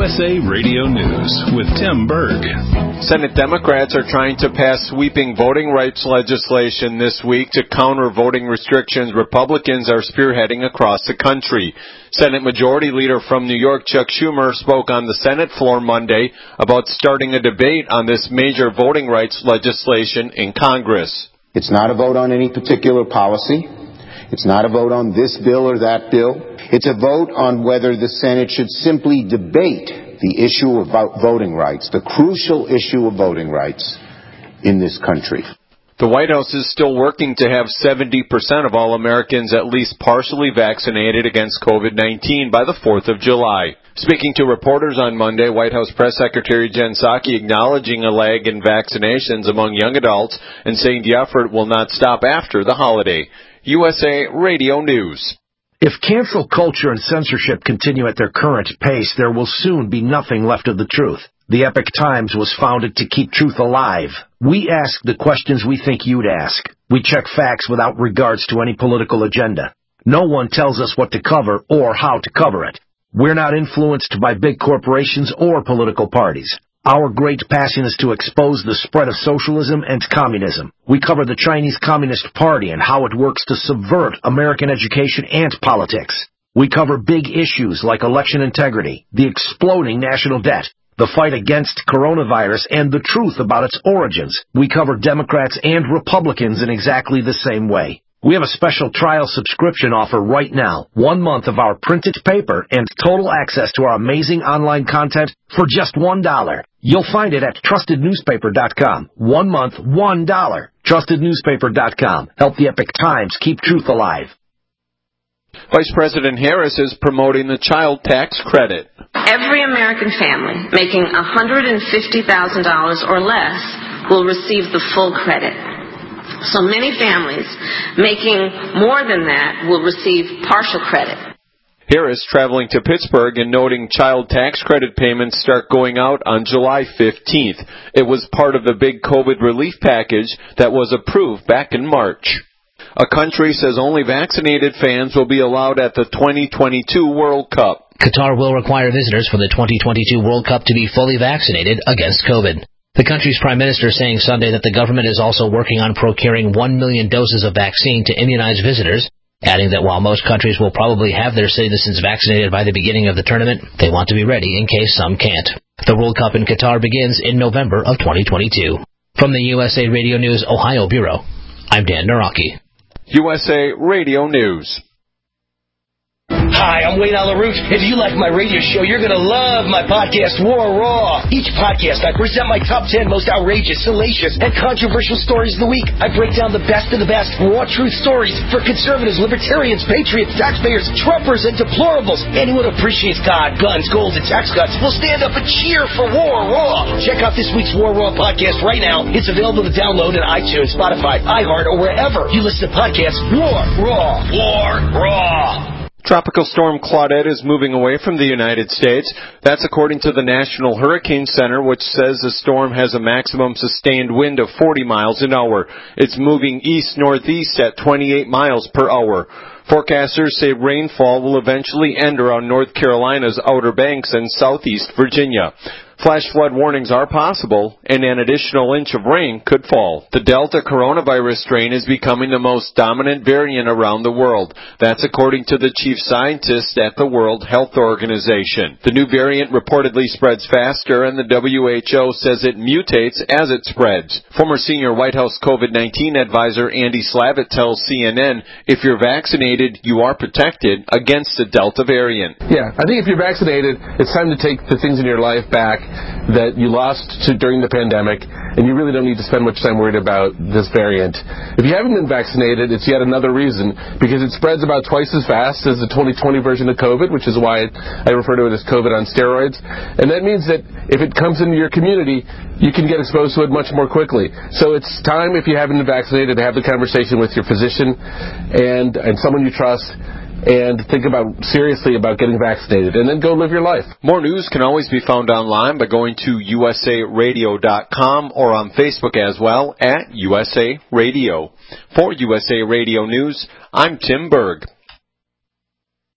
USA Radio News with Tim Berg. Senate Democrats are trying to pass sweeping voting rights legislation this week to counter voting restrictions Republicans are spearheading across the country. Senate Majority Leader from New York, Chuck Schumer, spoke on the Senate floor Monday about starting a debate on this major voting rights legislation in Congress. It's not a vote on any particular policy. It's not a vote on this bill or that bill. It's a vote on whether the Senate should simply debate the issue of voting rights, the crucial issue of voting rights in this country. The White House is still working to have 70% of all Americans at least partially vaccinated against COVID-19 by the 4th of July. Speaking to reporters on Monday, White House Press Secretary Jen Psaki acknowledging a lag in vaccinations among young adults and saying the effort will not stop after the holiday. USA Radio News. If cancel culture and censorship continue at their current pace, there will soon be nothing left of the truth. The Epoch Times was founded to keep truth alive. We ask the questions we think you'd ask. We check facts without regards to any political agenda. No one tells us what to cover or how to cover it. We're not influenced by big corporations or political parties. Our great passion is to expose the spread of socialism and communism. We cover the Chinese Communist Party and how it works to subvert American education and politics. We cover big issues like election integrity, the exploding national debt, the fight against coronavirus, and the truth about its origins. We cover Democrats and Republicans in exactly the same way. We have a special trial subscription offer right now. 1 month of our printed paper and total access to our amazing online content for just $1. You'll find it at trustednewspaper.com. 1 month, $1. Trustednewspaper.com. Help the Epoch Times keep truth alive. Vice President Harris is promoting the child tax credit. Every American family making $150,000 or less will receive the full credit. So many families making more than that will receive partial credit. Harris traveling to Pittsburgh and noting child tax credit payments start going out on July 15th. It was part of the big COVID relief package that was approved back in March. A country says only vaccinated fans will be allowed at the 2022 World Cup. Qatar will require visitors for the 2022 World Cup to be fully vaccinated against COVID. The country's prime minister saying Sunday that the government is also working on procuring 1 million doses of vaccine to immunize visitors, adding that while most countries will probably have their citizens vaccinated by the beginning of the tournament, they want to be ready in case some can't. The World Cup in Qatar begins in November of 2022. From the USA Radio News Ohio Bureau, I'm Dan Naraki. USA Radio News. Hi, I'm Wayne Alaroot. If you like my radio show, you're going to love my podcast, War Raw. Each podcast, I present my top 10 most outrageous, salacious, and controversial stories of the week. I break down the best of the best raw truth stories for conservatives, libertarians, patriots, taxpayers, Trumpers, and deplorables. Anyone who appreciates God, guns, gold, and tax cuts will stand up and cheer for War Raw. Check out this week's War Raw podcast right now. It's available to download on iTunes, Spotify, iHeart, or wherever you listen to podcasts. War Raw. War Raw. Tropical storm Claudette is moving away from the United States. That's according to the National Hurricane Center, which says the storm has a maximum sustained wind of 40 miles an hour. It's moving east-northeast at 28 miles per hour. Forecasters say rainfall will eventually end around North Carolina's Outer Banks and southeast Virginia. Flash flood warnings are possible, and an additional inch of rain could fall. The Delta coronavirus strain is becoming the most dominant variant around the world. That's according to the chief scientist at the World Health Organization. The new variant reportedly spreads faster, and the WHO says it mutates as it spreads. Former senior White House COVID-19 advisor Andy Slavitt tells CNN, if you're vaccinated, you are protected against the Delta variant. Yeah, I think if you're vaccinated, it's time to take the things in your life back that you lost during the pandemic, and you really don't need to spend much time worried about this variant. If you haven't been vaccinated, it's yet another reason, because it spreads about twice as fast as the 2020 version of COVID, which is why I refer to it as COVID on steroids. And that means that if it comes into your community, you can get exposed to it much more quickly. So it's time, if you haven't been vaccinated, to have the conversation with your physician and someone you trust, and think seriously about getting vaccinated, and then go live your life. More news can always be found online by going to usaradio.com or on Facebook as well at USA Radio. For USA Radio News, I'm Tim Berg.